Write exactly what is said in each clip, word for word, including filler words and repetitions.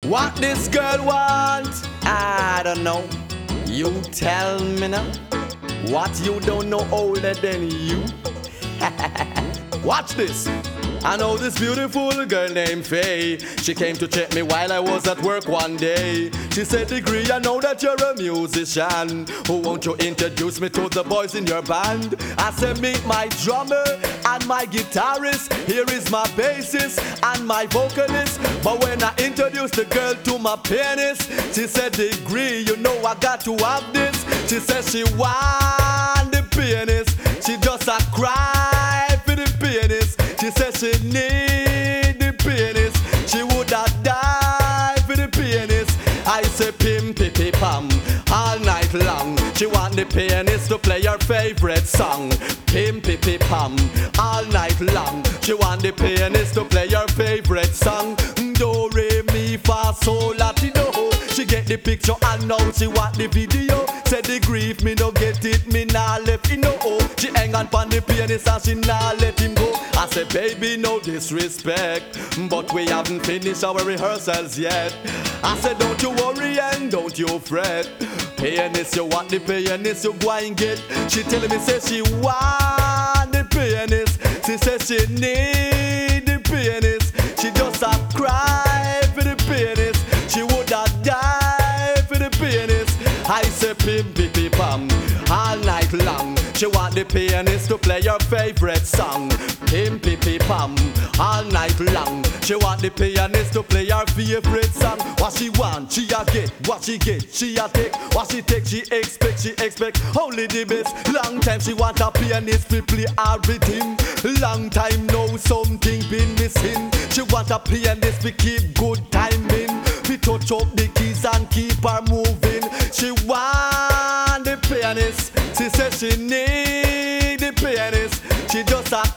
What this girl want? I don't know. You tell me now. What you don't know older than you? Watch this. I know this beautiful girl named Faye. She came to check me while I was at work one day. She said, Degree, I know that you're a musician. Who won't you introduce me to the boys in your band? I said, meet my drummer and my guitarist. Here is my bassist and my vocalist. But when I introduced the girl to my pianist, she said, Degree, you know I got to have this. She said she want the pianist. She just a cry for the pianist. She said she need the pianist. She would have died for the pianist. I say pim pim pim pam all night long. She want the pianist to play her favorite song. Pim pim pim pam all night long. She want the pianist to play her favorite song. Do re mi fa sol la ti do. She get the picture and now she want the video. Said the grief me no get it, me nah left in no oh. She hang on pon the pianist and she nah let him go. I said baby no disrespect, but we haven't finished our rehearsals yet. I said don't you worry and don't you fret. Pianist you want the pianist you go and get. She telling me say she want the pianist. She says she need the pianist. She just a cry for the pianist. She would have died for the pianist. I say pim pim pim pam all night long. She want the pianist to play her favorite song. Pim pim pim pam all night long. She want the pianist to play her favorite song. What she want, she a get. What she get, she a take. What she take, she expect. She expect only the best. Long time she want a pianist to play her rhythm. Long time now something been missing. She want a pianist to keep good timing. We touch up the keys and keep her moving. She want the pianist. She says she need the pianist. She just a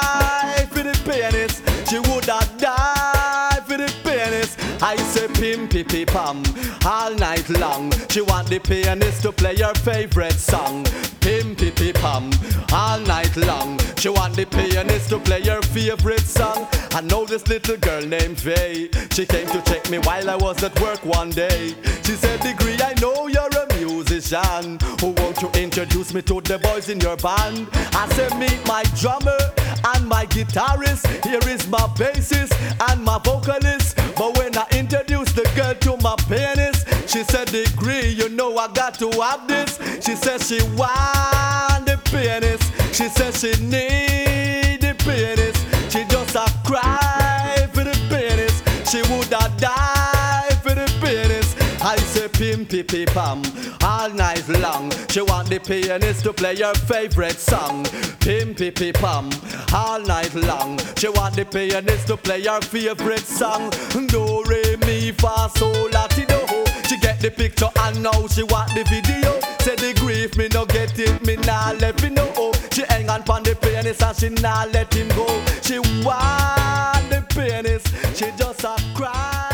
cry for the pianist. She would have died for the pianist. I say pim pim pim pam all night long. She want the pianist to play her favorite song. Pim pim pim pam all night long. She want the pianist to play her favorite song. I know this little girl named Faye. She came to check me while I was at work one day. She said, Degree, I know you're a musician. Who won't you introduce me to the boys in your band? I said, meet my drummer and my guitarist. Here is my bassist and my vocalist. But when I introduced the girl to my pianist, she said, Degree, you know I got to have this. She said she want the pianist. She said she need the pianist. She just a cry for the pianist. She would have died for the pianist. I say pim pim pim pam all night long. She want the pianist to play her favorite song. Pim pim pim pam all night long. She want the pianist to play her favorite song. Do re mi fa sol la ti do. She get the picture and now she want the video. Say the grief me no get it, me nah let me know. She hang on pon the pianist and she nah let him go. She want the pianist. She just a cry.